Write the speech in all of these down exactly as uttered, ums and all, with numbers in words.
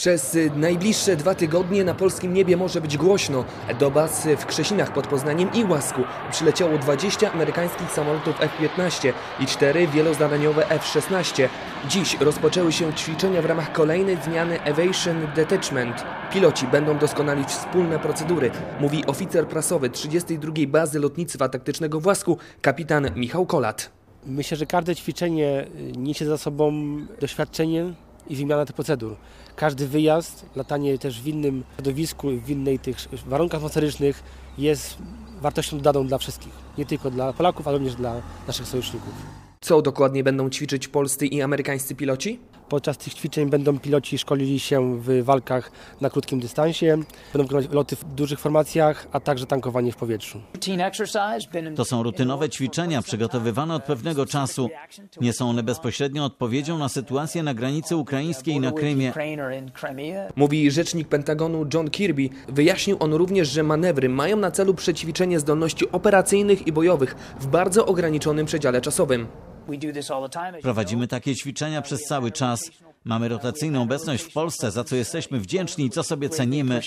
Przez najbliższe dwa tygodnie na polskim niebie może być głośno. Do baz w Krzesinach pod Poznaniem i Łasku przyleciało dwadzieścia amerykańskich samolotów F piętnaście i cztery wielozadaniowe F szesnaście. Dziś rozpoczęły się ćwiczenia w ramach kolejnej zmiany Aviation Detachment. Piloci będą doskonalić wspólne procedury, mówi oficer prasowy trzydziestej drugiej Bazy Lotnictwa Taktycznego w Łasku, kapitan Michał Kolat. Myślę, że każde ćwiczenie niesie za sobą doświadczenie i wymiana tych procedur. Każdy wyjazd, latanie też w innym środowisku, w innej tych warunkach atmosferycznych jest wartością dodaną dla wszystkich. Nie tylko dla Polaków, ale również dla naszych sojuszników. Co dokładnie będą ćwiczyć polscy i amerykańscy piloci? Podczas tych ćwiczeń będą piloci szkolili się w walkach na krótkim dystansie, będą wykonywać loty w dużych formacjach, a także tankowanie w powietrzu. To są rutynowe ćwiczenia przygotowywane od pewnego czasu. Nie są one bezpośrednią odpowiedzią na sytuację na granicy ukraińskiej na Krymie. Mówi rzecznik Pentagonu John Kirby. Wyjaśnił on również, że manewry mają na celu przećwiczenie zdolności operacyjnych i bojowych w bardzo ograniczonym przedziale czasowym. Prowadzimy takie ćwiczenia przez cały czas. Mamy rotacyjną obecność w Polsce, za co jesteśmy wdzięczni i co sobie cenimy.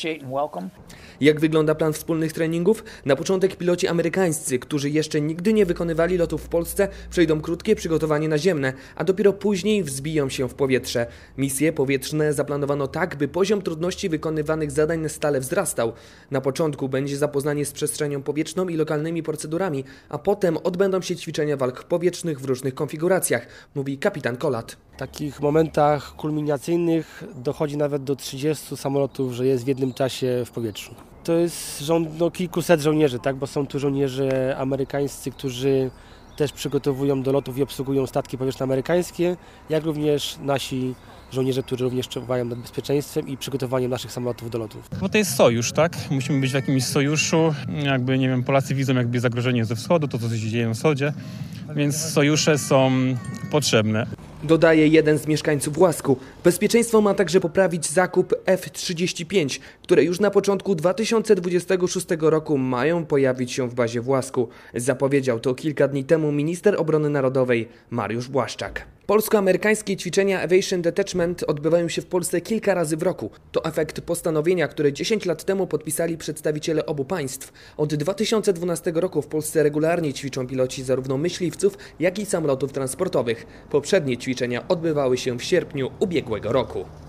Jak wygląda plan wspólnych treningów? Na początek piloci amerykańscy, którzy jeszcze nigdy nie wykonywali lotów w Polsce, przejdą krótkie przygotowanie naziemne, a dopiero później wzbiją się w powietrze. Misje powietrzne zaplanowano tak, by poziom trudności wykonywanych zadań stale wzrastał. Na początku będzie zapoznanie z przestrzenią powietrzną i lokalnymi procedurami, a potem odbędą się ćwiczenia walk powietrznych w różnych konfiguracjach, mówi kapitan Kolat. W takich momentach kulminacyjnych dochodzi nawet do trzydziestu samolotów, że jest w jednym czasie w powietrzu. To jest rząd no, kilkuset żołnierzy, tak? Bo są tu żołnierze amerykańscy, którzy też przygotowują do lotów i obsługują statki powietrzne amerykańskie, jak również nasi żołnierze, którzy również czuwają nad bezpieczeństwem i przygotowaniem naszych samolotów do lotów. Bo to jest sojusz, tak? Musimy być w jakimś sojuszu. Jakby, nie wiem, Polacy widzą jakby zagrożenie ze wschodu, to co się dzieje na wschodzie, więc sojusze są potrzebne. Dodaje jeden z mieszkańców Łasku. Bezpieczeństwo ma także poprawić zakup F trzydzieści pięć, które już na początku dwa tysiące dwudziestego szóstego roku mają pojawić się w bazie w Łasku. Zapowiedział to kilka dni temu minister obrony narodowej Mariusz Błaszczak. Polsko-amerykańskie ćwiczenia Aviation Detachment odbywają się w Polsce kilka razy w roku. To efekt postanowienia, które dziesięć lat temu podpisali przedstawiciele obu państw. Od dwa tysiące dwunastego roku w Polsce regularnie ćwiczą piloci zarówno myśliwców, jak i samolotów transportowych. Poprzednie ćwiczenia odbywały się w sierpniu ubiegłego roku.